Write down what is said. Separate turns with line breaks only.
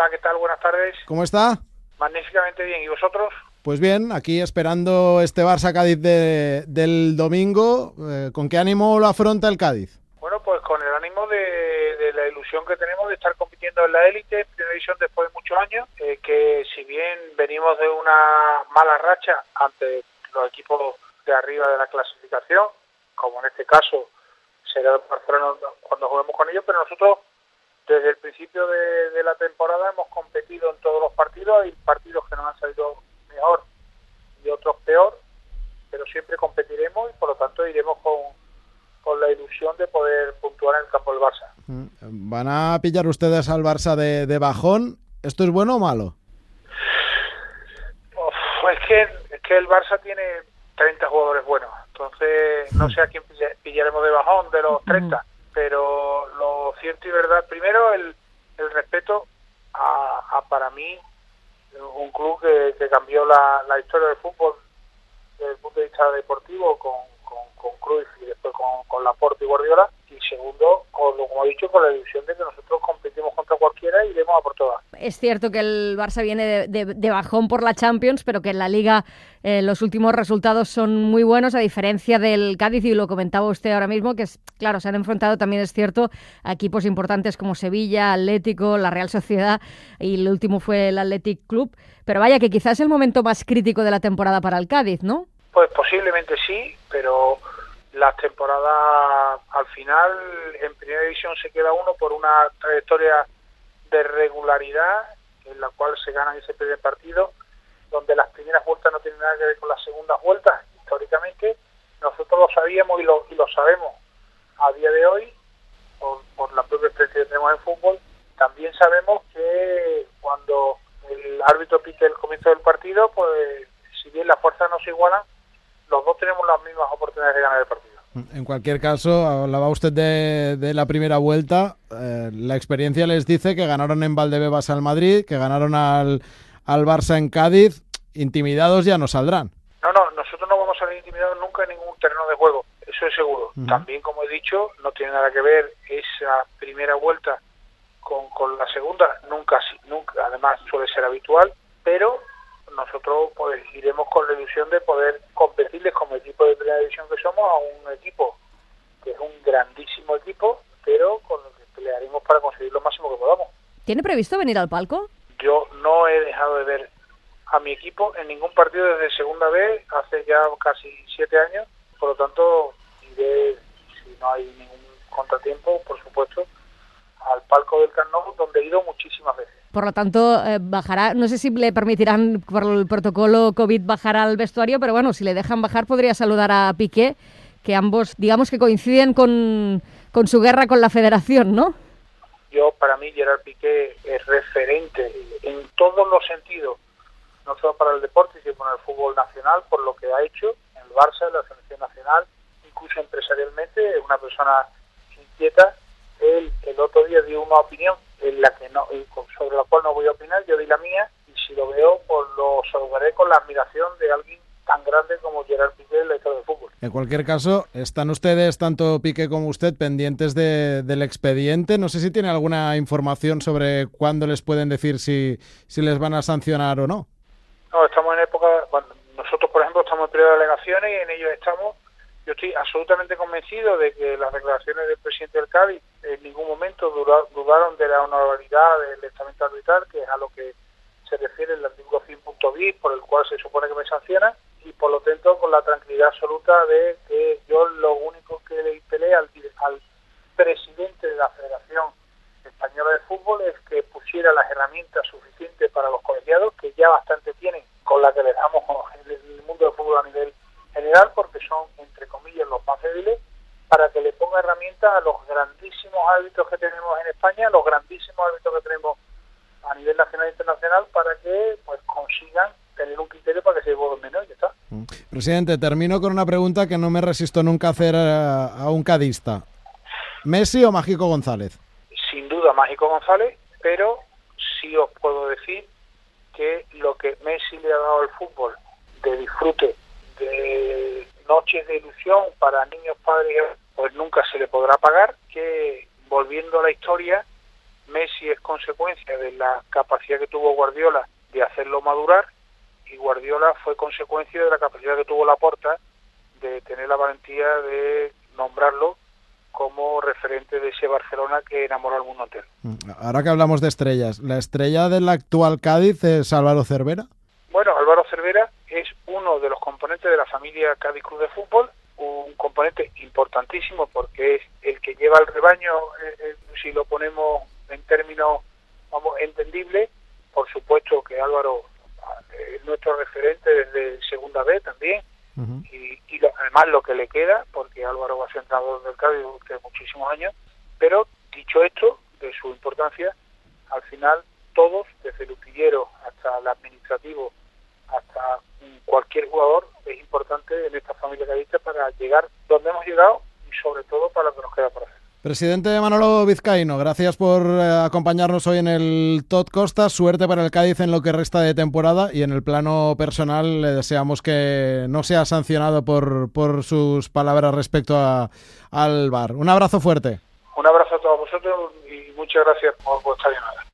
Hola, ¿qué tal? Buenas tardes.
¿Cómo está?
Magníficamente bien. ¿Y vosotros?
Pues bien, aquí esperando este Barça-Cádiz del domingo. ¿Con qué ánimo lo afronta el Cádiz?
Bueno, pues con el ánimo de la ilusión que tenemos de estar compitiendo en la élite, en primera división después de muchos años, que si bien venimos de una mala racha ante los equipos de arriba de la clasificación, como en este caso será el Barcelona cuando juguemos con ellos, pero nosotros desde el principio de la temporada hemos competido en todos los partidos. Hay partidos que nos han salido mejor y otros peor, pero siempre competiremos y por lo tanto iremos con la ilusión de poder puntuar en el campo del Barça.
¿Van a pillar ustedes al Barça de bajón? ¿Esto es bueno o malo?
Es que el Barça tiene 30 jugadores buenos, entonces no sé a quién pillaremos de bajón de los 30, pero lo cierto y verdad, primero el respeto a para mí, un club que cambió la historia del fútbol desde el punto de vista deportivo con Cruyff y después con Laporte y Guardiola, y segundo, como he dicho, con la ilusión de que nosotros competimos contra cualquiera y iremos a por todas.
Es cierto que el Barça viene de bajón por la Champions, pero que en la Liga los últimos resultados son muy buenos, a diferencia del Cádiz, y lo comentaba usted ahora mismo, que claro, se han enfrentado, también es cierto, a equipos importantes como Sevilla, Atlético, la Real Sociedad, y el último fue el Athletic Club, pero vaya que quizás es el momento más crítico de la temporada para el Cádiz, ¿no?
Pues posiblemente sí, pero las temporadas al final en primera división se queda uno por una trayectoria de regularidad en la cual se gana ese primer partido, donde las primeras vueltas no tienen nada que ver con las segundas vueltas. Históricamente nosotros lo sabíamos y lo sabemos a día de hoy por la propia experiencia que tenemos en fútbol. También sabemos que cuando el árbitro pite el comienzo del partido, pues si bien las fuerzas no se igualan, los dos tenemos las mismas oportunidades de ganar el partido.
En cualquier caso, hablaba usted de la primera vuelta. La experiencia les dice que ganaron en Valdebebas al Madrid, que ganaron al Barça en Cádiz. Intimidados ya no saldrán.
No, nosotros no vamos a salir intimidados nunca en ningún terreno de juego, eso es seguro. También, como he dicho, no tiene nada que ver esa primera vuelta con la segunda, nunca, además suele ser habitual, pero nosotros pues iremos con la ilusión de poder competirles como equipo de primera división que somos a un equipo que es un grandísimo equipo, pero con el que pelearemos para conseguir lo máximo que podamos.
¿Tiene previsto venir al palco?
Yo no he dejado de ver a mi equipo en ningún partido desde segunda vez, hace ya casi 7 años, por lo tanto iré, si no hay ningún contratiempo, por supuesto, al palco del Camp Nou, donde he ido muchísimas veces.
Por lo tanto, bajará, no sé si le permitirán por el protocolo COVID bajar al vestuario, pero bueno, si le dejan bajar podría saludar a Piqué, que ambos, digamos que coinciden con su guerra con la federación, ¿no?
Para mí, Gerard Piqué es referente en todos los sentidos, no solo para el deporte, sino para el fútbol nacional, por lo que ha hecho en el Barça, en la selección nacional, incluso empresarialmente, es una persona inquieta. Él el otro día dio una opinión en la que sobre la cual no voy a opinar, yo di la mía, y si lo veo, pues lo saludaré con la admiración de alguien tan grande como Gerard Piqué en la historia del fútbol.
En cualquier caso, están ustedes, tanto Piqué como usted, pendientes del expediente. No sé si tiene alguna información sobre cuándo les pueden decir si les van a sancionar o no.
No, estamos en época, bueno, nosotros por ejemplo estamos en periodo de alegaciones y en ello estamos. Yo estoy absolutamente convencido de que las declaraciones del presidente del Cádiz en ningún momento dudaron de la honorabilidad del estamento arbitral, que es a lo que se refiere el artículo 100.bis, por el cual se supone que me sanciona, y por lo tanto con la tranquilidad absoluta de que yo lo único que le impelé al presidente de la Federación Española de Fútbol es que pusiera las herramientas suficientes para los colegiados, que ya bastante tienen, con la que les damos en el mundo del fútbol a nivel general, porque son, entre comillas, los más débiles, para que le ponga herramientas a los grandísimos árbitros que tenemos en España, los grandísimos árbitros que tenemos a nivel nacional e internacional, para que pues consigan tener un criterio para que se lleven menos y ya está.
Presidente, termino con una pregunta que no me resisto nunca a hacer a un cadista. ¿Messi o Mágico González?
Sin duda Mágico González, pero sí os puedo decir que lo que Messi le ha dado al fútbol de disfrute, de noches de ilusión para niños, padres, pues nunca se le podrá pagar, que volviendo a la historia, Messi es consecuencia de la capacidad que tuvo Guardiola de hacerlo madurar, y Guardiola fue consecuencia de la capacidad que tuvo Laporta de tener la valentía de nombrarlo como referente de ese Barcelona que enamoró al mundo entero.
Ahora que hablamos de estrellas, ¿la estrella del actual Cádiz es Álvaro Cervera?
Bueno, Álvaro Cervera es uno de los componentes de la familia Cádiz Club de Fútbol, un componente importantísimo porque es el que lleva el rebaño, si lo ponemos en términos entendibles. Por supuesto que Álvaro es nuestro referente desde Segunda B también, además lo que le queda, porque Álvaro va a ser entrenador del Cádiz durante muchísimos años. Pero dicho esto, de su importancia, al final todos, desde el utillero hasta el administrativo, hasta cualquier jugador, es importante en esta familia cadista para llegar donde hemos llegado y sobre todo para lo que nos queda por hacer.
Presidente Manolo Vizcaíno, gracias por acompañarnos hoy en el Tot Costa. Suerte para el Cádiz en lo que resta de temporada, y en el plano personal le deseamos que no sea sancionado por sus palabras respecto al VAR. Un abrazo fuerte.
Un abrazo a todos vosotros y muchas gracias por vuestra llamada.